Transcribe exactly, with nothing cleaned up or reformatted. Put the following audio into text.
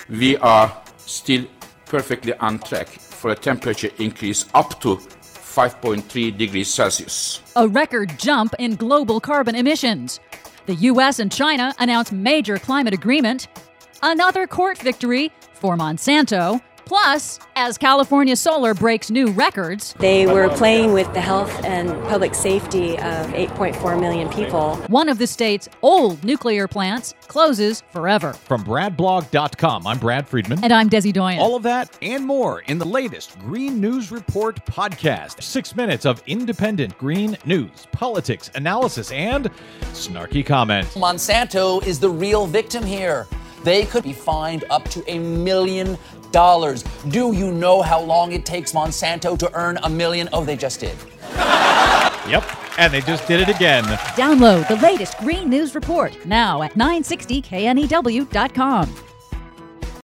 we are still perfectly on track for a temperature increase up to five point three degrees Celsius. A record jump in global carbon emissions. The U S and China announce major climate agreement. Another court victory for Monsanto. Plus, as California Solar breaks new records, they were playing with the health and public safety of eight point four million people. One of the state's old nuclear plants closes forever. From Brad Blog dot com, I'm Brad Friedman. And I'm Desi Doyen. All of that and more in the latest Green News Report podcast. Six minutes of independent green news, politics, analysis, and snarky comments. Monsanto is the real victim here. They could be fined up to a million dollars. Do you know how long it takes Monsanto to earn a million? Oh, they just did. Yep, and they just did it again. Download the latest Green News Report now at nine sixty K N E W dot com.